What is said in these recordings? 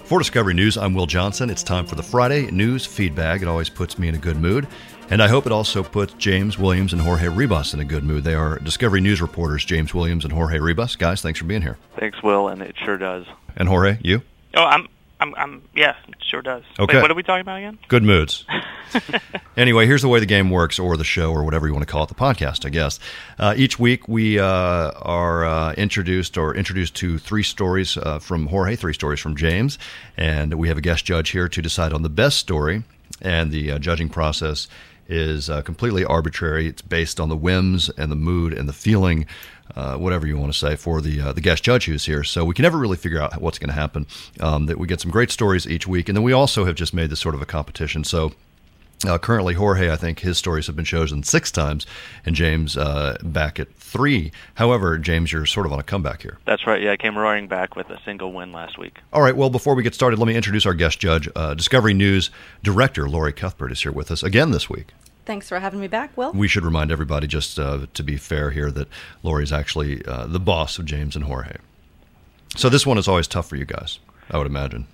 For Discovery News, I'm Will Johnson. It's time for the Friday News Feedback. It always puts me in a good mood. And I hope it also puts James Williams and Jorge Ribas in a good mood. They are Discovery News reporters, James Williams and Jorge Ribas. Guys, thanks for being here. Thanks, Will, and it sure does. And Jorge, you? Oh, yeah, it sure does. Okay. Wait, what are we talking about again? Good moods. Anyway, here's the way the game works, or the show, or whatever you want to call it, the podcast, I guess. Each week we are introduced to three stories from Jorge, three stories from James, and we have a guest judge here to decide on the best story, and the judging process is completely arbitrary. It's based on the whims and the mood and the feeling, whatever you want to say, for the guest judge who's here. So we can never really figure out what's going to happen. That we get some great stories each week, and then we also have just made this sort of a competition. So currently, Jorge, I think his stories have been chosen 6 times, and James back at 3. However, James, you're sort of on a comeback here. That's right. Yeah, I came roaring back with a single win last week. All right. Well, before we get started, let me introduce our guest judge. Discovery News director Lori Cuthbert is here with us again this week. Thanks for having me back, Will. We should remind everybody, just to be fair here, that Lori is actually the boss of James and Jorge. So this one is always tough for you guys, I would imagine.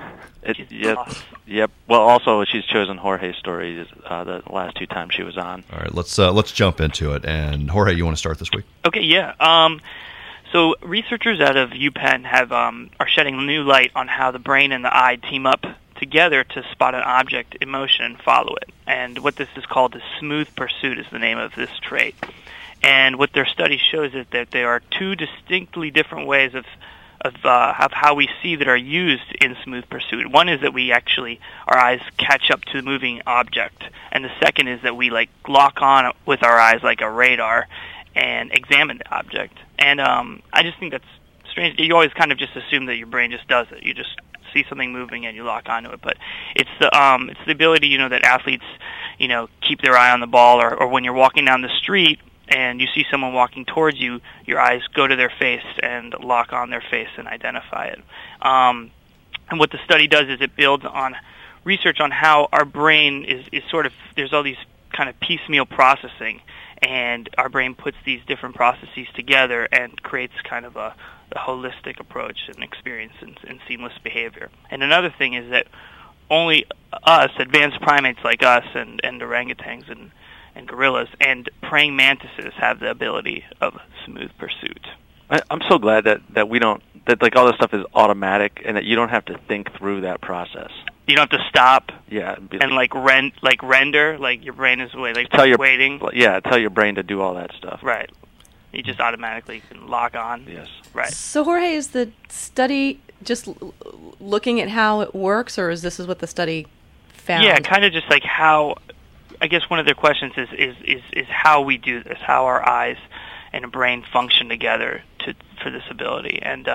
Yep. Well, also she's chosen Jorge's stories the last 2 times she was on. All right, let's jump into it. And Jorge, you want to start this week? Okay, yeah. So researchers out of UPenn are shedding new light on how the brain and the eye team up together to spot an object in motion and follow it. And what this is called is smooth pursuit is the name of this trait. And what their study shows is that there are 2 distinctly different ways of how we see that are used in smooth pursuit. One is that our eyes catch up to the moving object, and the second is that we lock on with our eyes like a radar and examine the object. And I just think that's strange. You always kind of just assume that your brain just does it. You just see something moving and you lock onto it. But it's the ability, that athletes, keep their eye on the ball, or when you're walking down the street and you see someone walking towards you, your eyes go to their face and lock on their face and identify it. And what the study does is it builds on research on how our brain is sort of, there's all these kind of piecemeal processing, and our brain puts these different processes together and creates kind of a holistic approach and experience in seamless behavior. And another thing is that only us, advanced primates like us and orangutans and gorillas and praying mantises have the ability of smooth pursuit. I'm so glad that we don't, that all this stuff is automatic and that you don't have to think through that process. You don't have to stop. Yeah, and render, your brain is waiting. Yeah, tell your brain to do all that stuff. Right. You just automatically can lock on. Yes. Right. So, Jorge, is the study just looking at how it works, or is this what the study found? Yeah, kind of just how. I guess one of their questions is how we do this, how our eyes and brain function together for this ability, and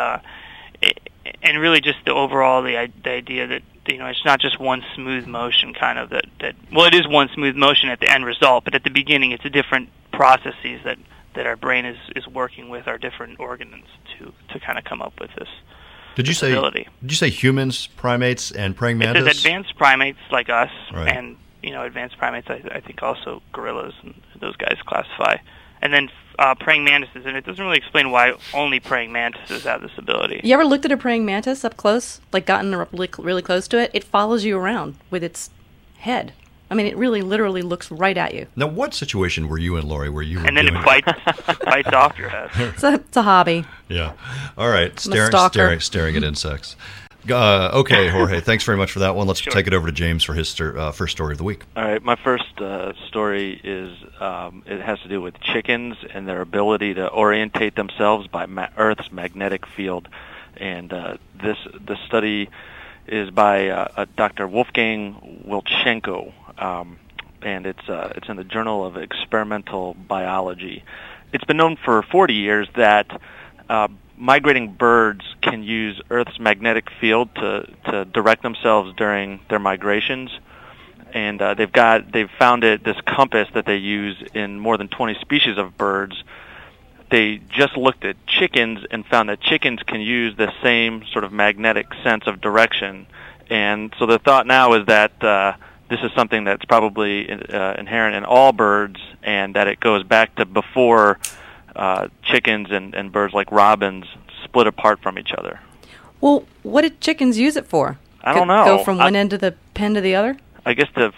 really just the overall the idea that it's not just one smooth motion kind of that it is one smooth motion at the end result, but at the beginning it's a different processes that our brain is working with our different organs to kind of come up with this. Did you say humans, primates, and praying mantis? It says advanced primates like us, right. And advanced primates, I think also gorillas and those guys classify. And then praying mantises, and it doesn't really explain why only praying mantises have this ability. You ever looked at a praying mantis up close, gotten really close to it? It follows you around with its head. I mean, it really literally looks right at you. Now, what situation were you in, Lori, where you were and then doing it bites off your head? It's a hobby. Yeah. All right. Staring at insects. Okay, Jorge, thanks very much for that one. Let's take it over to James for his first story of the week. All right, my first story is it has to do with chickens and their ability to orientate themselves by Earth's magnetic field. And this study is by Dr. Wolfgang Wiltschenko, and it's in the Journal of Experimental Biology. It's been known for 40 years that migrating birds can use Earth's magnetic field to direct themselves during their migrations, and they've found this compass that they use in more than 20 species of birds. They just looked at chickens and found that chickens can use the same sort of magnetic sense of direction, and so the thought now is that this is something that's probably inherent in all birds, and that it goes back to before chickens and birds like robins split apart from each other. Well, what did chickens use it for? I don't know. Go from one end of the pen to the other? I guess they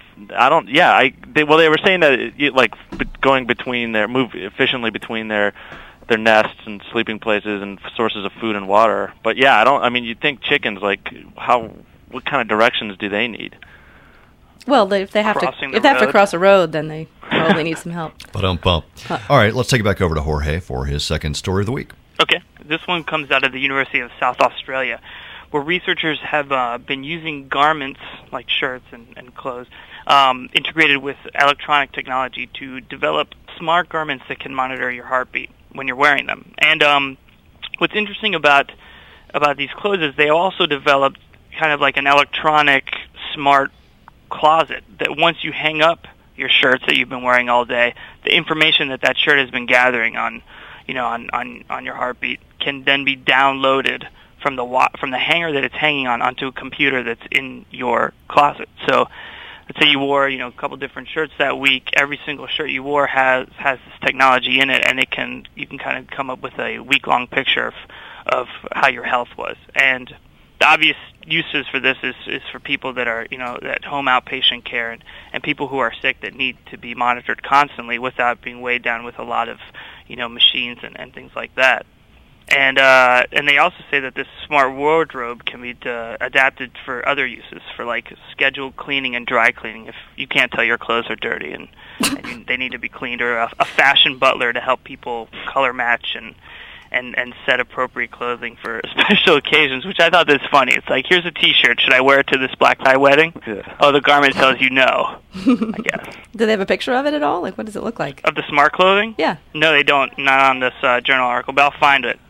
were saying that going between move efficiently between their nests and sleeping places and sources of food and water. But yeah, you'd think chickens, what kind of directions do they need? Well, if they have to cross a road, then they probably need some help. All right, let's take it back over to Jorge for his second story of the week. Okay. This one comes out of the University of South Australia, where researchers have been using garments like shirts and clothes integrated with electronic technology to develop smart garments that can monitor your heartbeat when you're wearing them. And what's interesting about these clothes is they also developed kind of like an electronic smart closet that once you hang up your shirts that you've been wearing all day, the information that shirt has been gathering on your heartbeat can then be downloaded from the hanger that it's hanging onto a computer that's in your closet. So let's say you wore a couple different shirts that week. Every single shirt you wore has this technology in it, and you can kind of come up with a week-long picture of how your health was. And the obvious uses for this is for people that are at home outpatient care and people who are sick that need to be monitored constantly without being weighed down with a lot of machines and things like that. And they also say that this smart wardrobe can be adapted for other uses, for like scheduled cleaning and dry cleaning if you can't tell your clothes are dirty and they need to be cleaned, or a fashion butler to help people color match and set appropriate clothing for special occasions, which I thought was funny. It's like, here's a T-shirt. Should I wear it to this black tie wedding? Yeah. Oh, the garment tells you no, I guess. Do they have a picture of it at all? Like, what does it look like? Of the smart clothing? Yeah. No, they don't. Not on this journal article, but I'll find it.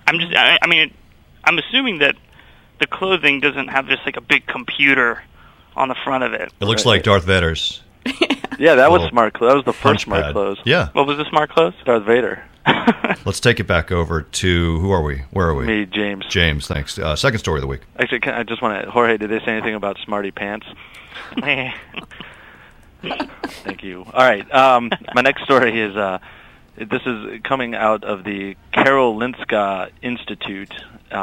I'm assuming that the clothing doesn't have just like a big computer on the front of it. It looks like Darth Vader's. Yeah, that was smart clothes. That was the first smart clothes. Yeah. What was the smart clothes? Darth Vader. Let's take it back over to, who are we? Where are we? Me, James. James, thanks. Second story of the week. Actually, I just want to, Jorge, did they say anything about smarty pants? Thank you. All right. My next story is, this is coming out of the Karolinska Institute,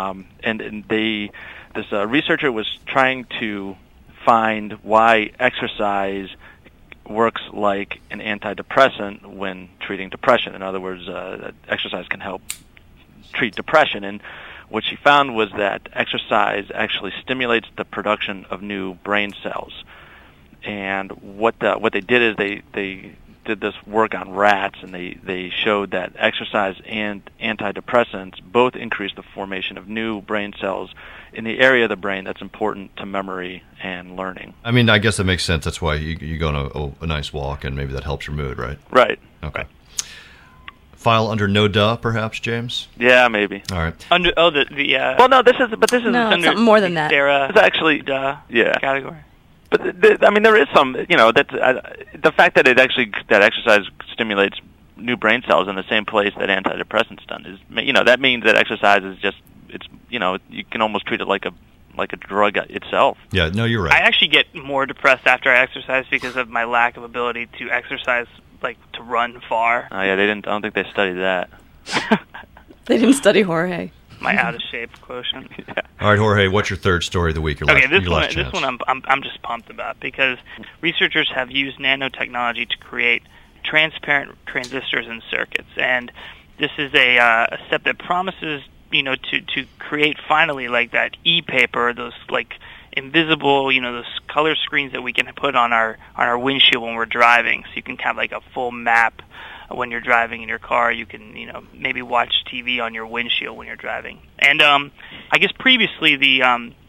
and this researcher was trying to find why exercise works like an antidepressant when treating depression. In other words, exercise can help treat depression. And what she found was that exercise actually stimulates the production of new brain cells. And what they did is they did this work on rats, and they showed that exercise and antidepressants both increase the formation of new brain cells in the area of the brain that's important to memory and learning. I mean, I guess that makes sense. That's why you go on a nice walk, and maybe that helps your mood, right? Right. Okay. Right. File under no duh, perhaps, James? Yeah, maybe. All right. Under well, no, this is no, under something more than that. It's actually category. But there is some, that the fact that that exercise stimulates new brain cells in the same place that antidepressants done is, that means that exercise is just, you can almost treat it like a drug itself. Yeah, no, you're right. I actually get more depressed after I exercise because of my lack of ability to exercise, like to run far. Oh yeah, I don't think they studied that. They didn't study Jorge. My out of shape quotient. Yeah. All right, Jorge, what's your third story of the week? This one I'm just pumped about because researchers have used nanotechnology to create transparent transistors and circuits, and this is a step that promises to create finally like that e-paper, those like invisible those color screens that we can put on our windshield when we're driving, so you can have like a full map. When you're driving in your car, you can, maybe watch TV on your windshield when you're driving. And I guess previously they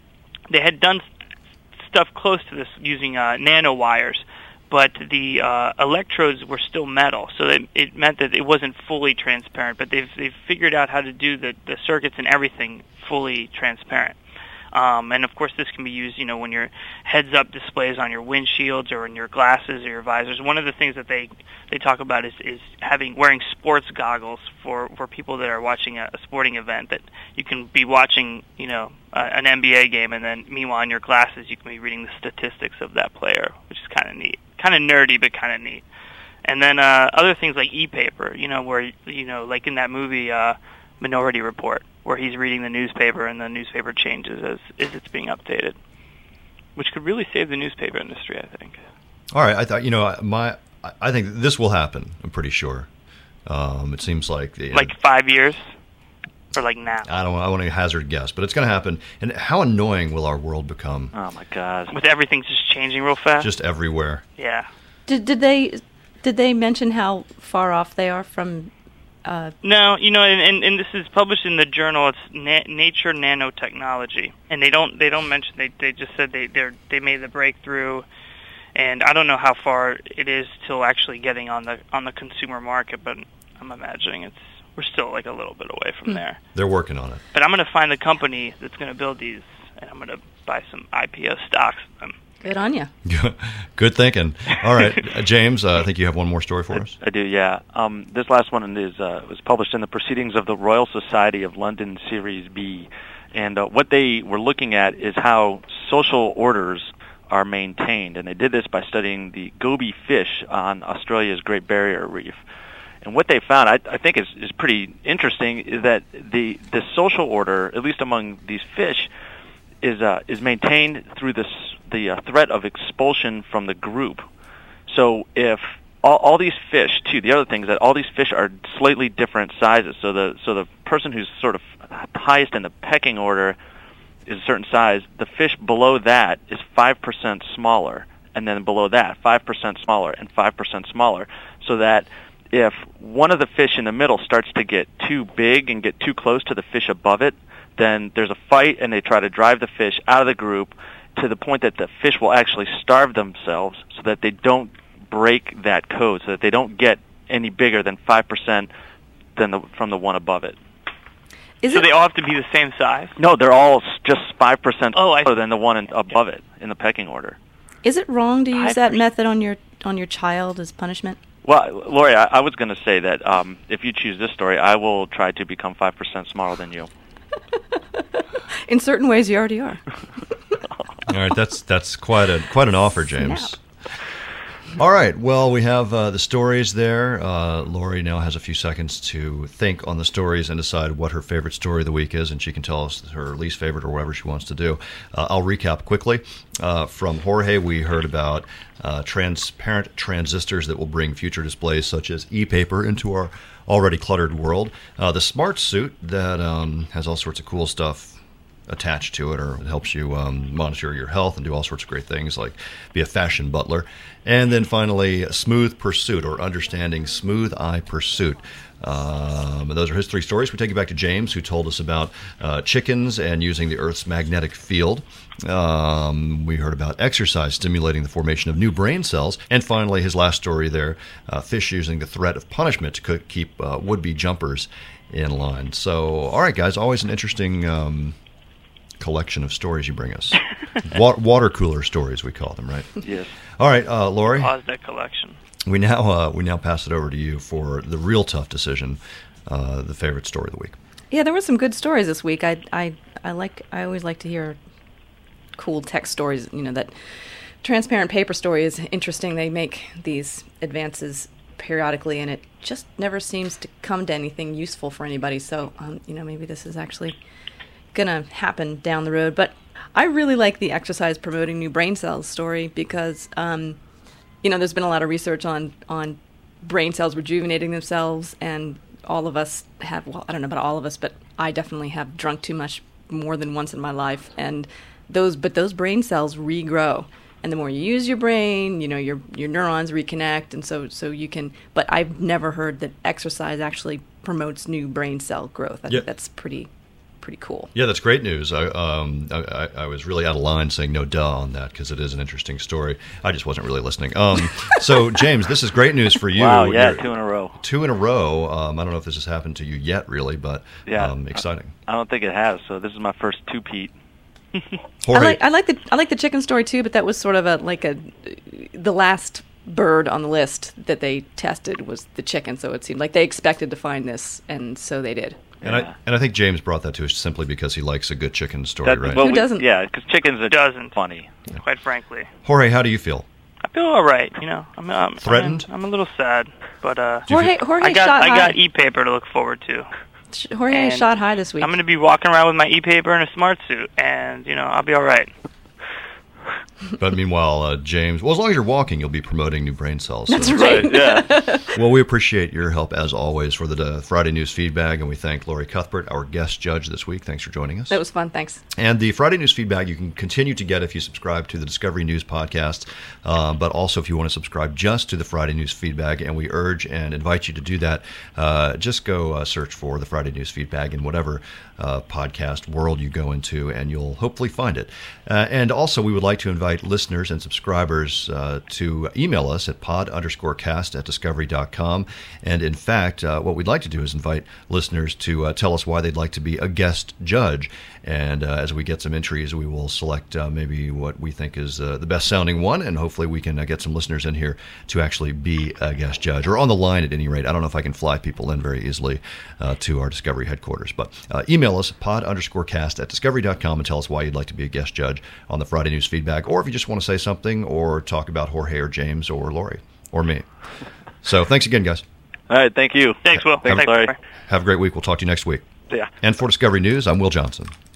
had done stuff close to this using nanowires, but the electrodes were still metal, so it meant that it wasn't fully transparent. But they've figured out how to do the circuits and everything fully transparent. And of course, this can be used, when your heads-up displays on your windshields or in your glasses or your visors. One of the things that they talk about is wearing sports goggles for people that are watching a sporting event. That you can be watching, an NBA game, and then meanwhile in your glasses you can be reading the statistics of that player, which is kind of neat, kind of nerdy, but kind of neat. And then other things like e-paper, where like in that movie Minority Report, where he's reading the newspaper and the newspaper changes as it's being updated, which could really save the newspaper industry, I think. All right, I thought I think this will happen. I'm pretty sure. It seems like like 5 years, or like now. I want to hazard a guess, but it's going to happen. And how annoying will our world become? Oh my God! With everything just changing real fast. Just everywhere. Yeah. Did they mention how far off they are from? No, and this is published in the journal. It's Nature Nanotechnology, and they don't mention. They just said they made the breakthrough, and I don't know how far it is till actually getting on the consumer market, but I'm imagining we're still like a little bit away from there. They're working on it. But I'm going to find the company that's going to build these, and I'm going to buy some IPO stocks of them. Good on you. Good thinking. All right, James, I think you have one more story for us. I do, yeah. This last one was published in the Proceedings of the Royal Society of London Series B. And what they were looking at is how social orders are maintained. And they did this by studying the goby fish on Australia's Great Barrier Reef. And what they found, I think is pretty interesting, is that the social order, at least among these fish, is maintained through the threat of expulsion from the group. So if all these fish, too, the other thing is that all these fish are slightly different sizes. So the person who's sort of highest in the pecking order is a certain size. The fish below that is 5% smaller, and then below that 5% smaller and 5% smaller. So that if one of the fish in the middle starts to get too big and get too close to the fish above it, then there's a fight, and they try to drive the fish out of the group to the point that the fish will actually starve themselves so that they don't break that code, so that they don't get any bigger than 5% from the one above it. So they all have to be the same size? No, they're all just 5% smaller than the one above Yeah. it in the pecking order. Is it wrong to use that method on your child as punishment? Well, Lori, I was going to say that if you choose this story, I will try to become 5% smaller than you. In certain ways, you already are. All right, that's quite an offer, James. Snap. All right, well, we have the stories there. Lori now has a few seconds to think on the stories and decide what her favorite story of the week is, and she can tell us her least favorite or whatever she wants to do. I'll recap quickly. From Jorge, we heard about transparent transistors that will bring future displays such as e-paper into our already cluttered world. The smart suit that has all sorts of cool stuff attached to it, or it helps you monitor your health and do all sorts of great things like be a fashion butler. And then finally, Smooth Pursuit, or Understanding Smooth Eye Pursuit. Those are his three stories. We take it back to James, who told us about chickens and using the Earth's magnetic field. We heard about exercise stimulating the formation of new brain cells. And finally, his last story there, fish using the threat of punishment to keep would-be jumpers in line. So, all right, guys, always an interesting collection of stories you bring us. Water cooler stories, we call them, right? Yes. All right, Lori. Pause that collection. We now pass it over to you for the real tough decision, the favorite story of the week. Yeah, there were some good stories this week. I always like to hear cool tech stories. You know, that transparent paper story is interesting. They make these advances periodically, and it just never seems to come to anything useful for anybody. So, maybe this is actually gonna happen down the road. But I really like the exercise promoting new brain cells story because there's been a lot of research on brain cells rejuvenating themselves, and all of us have, well, I don't know about all of us, but I definitely have drunk too much more than once in my life, and those brain cells regrow. And the more you use your brain, your neurons reconnect, and so you can. But I've never heard that exercise actually promotes new brain cell growth. I think that's pretty cool. Yeah, that's great news. I was really out of line saying no duh on that because it is an interesting story. I just wasn't really listening. So, James, this is great news for you. Wow, yeah, 2 in a row. 2 in a row. I don't know if this has happened to you yet, really, but exciting. I don't think it has, so this is my first two-peat. I like the chicken story too, but that was sort of the last bird on the list that they tested was the chicken, so it seemed like they expected to find this, and so they did. And I think James brought that to us simply because he likes a good chicken story, right? Who doesn't? Yeah, because chickens are funny. Quite frankly. Jorge, how do you feel? I feel all right. I'm threatened. I'm a little sad, but Jorge I got e-paper to look forward to. Jorge And shot high this week. I'm going to be walking around with my e-paper and a smart suit, and, I'll be all right. But meanwhile, James, well, as long as you're walking, you'll be promoting new brain cells. That's so. right. Yeah. Well, we appreciate your help, as always, for the Friday News Feedback, and we thank Lori Cuthbert, our guest judge this week. Thanks for joining us. That was fun. Thanks. And the Friday News Feedback you can continue to get if you subscribe to the Discovery News podcast, but also if you want to subscribe just to the Friday News Feedback, and we urge and invite you to do that, just go search for the Friday News Feedback in whatever podcast world you go into, and you'll hopefully find it. And also, we would like to invite listeners and subscribers to email us at pod_cast@discovery.com. And in fact, what we'd like to do is invite listeners to tell us why they'd like to be a guest judge. And as we get some entries, we will select maybe what we think is the best sounding one, and hopefully we can get some listeners in here to actually be a guest judge, or on the line at any rate. I don't know if I can fly people in very easily to our Discovery headquarters, but email us pod_cast@discovery.com and tell us why you'd like to be a guest judge on the Friday News Feedback, or if you just want to say something or talk about Jorge or James or Lori or me. So thanks again, guys. All right. Thank you. Thanks, Will. Thanks, Larry. Have a great week. We'll talk to you next week. Yeah. And for Discovery News, I'm Will Johnson.